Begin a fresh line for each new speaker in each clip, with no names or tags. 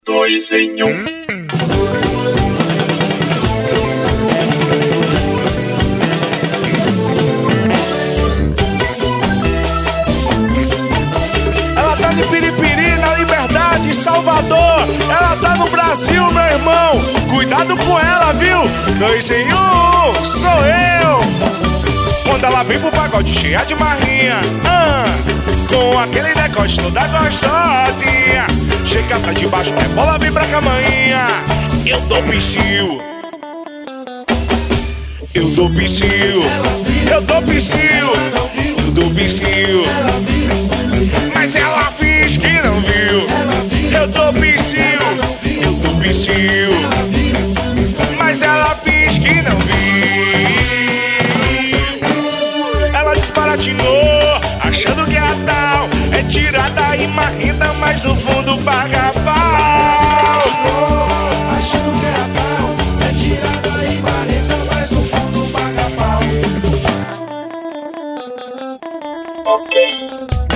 Dois em um.
Ela tá de Piripiri, na Liberdade, Salvador. Ela tá no Brasil, meu irmão. Cuidado com ela, viu? Dois em um, sou eu. Quando ela vem pro pagode cheia de marrinha, com aquele decote toda gostosinha, chega pra debaixo, bola, vem pra camainha. Eu dou piscio, eu dou piscio, eu dou piscio, eu dou piscio. Mas ela finge que não viu. Eu dou piscio, eu dou piscio. Mas ela finge que não viu. Ela desbaratinou, achando que a tal é tirada e marrenta, mas no fundo paga pau.
Achando que a tal é tirada e marrenta, mas no fundo paga pau.
Ok.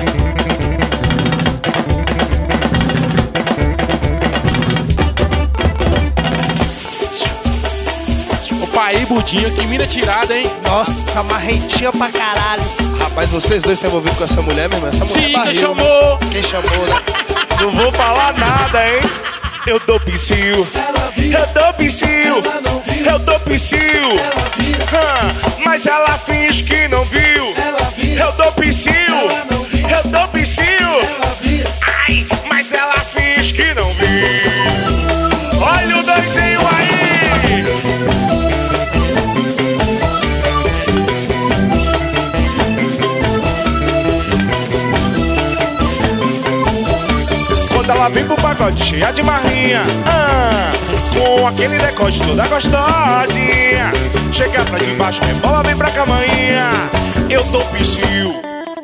Aí, Budinha, que mina tirada, hein?
Nossa, marrentinha pra caralho.
Rapaz, vocês dois estão envolvidos com essa mulher mesmo? Essa mulher
Sim,
barril,
quem chamou?
Quem chamou, né? Não vou falar nada, hein? Eu dou piscio, eu dou piscio, eu dou piscio. Mas ela finge que não viu. Eu dou piscio, eu dou piscio. Ai, mas ela finge que não viu. Olha o doisinho aí. Quando ela vem pro pagode cheia de marrinha, com aquele decote toda gostosinha, chega pra debaixo, bola, vem pra camainha. Eu dou piscio,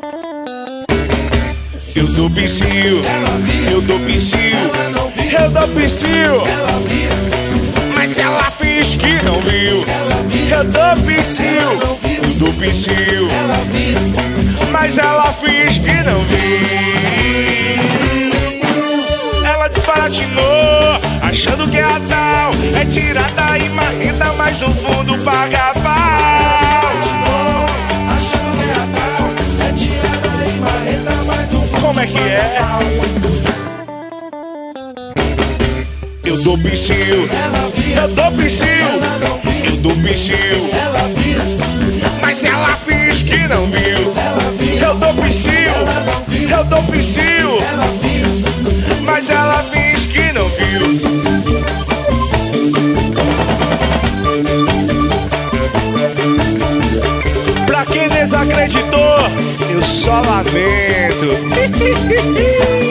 eu dou piscio, eu dou piscio, eu dou piscio. Mas ela finge que não viu. Eu dou piscio, eu dou piscio. Mas ela finge que não viu. Ela desbaratinou, achando que a tal é tirada e marrenta, mas no fundo paga pau.
Achando que a tal é tirada e marrenta, mas no fundo
Como é que é? Eu dou piscio, eu dou piscio, eu dou piscio. Mas ela finge que não viu. Eu dou piscio, eu dou piscio. Mas ela finge que não viu. Pra quem desacreditou, eu só lamento.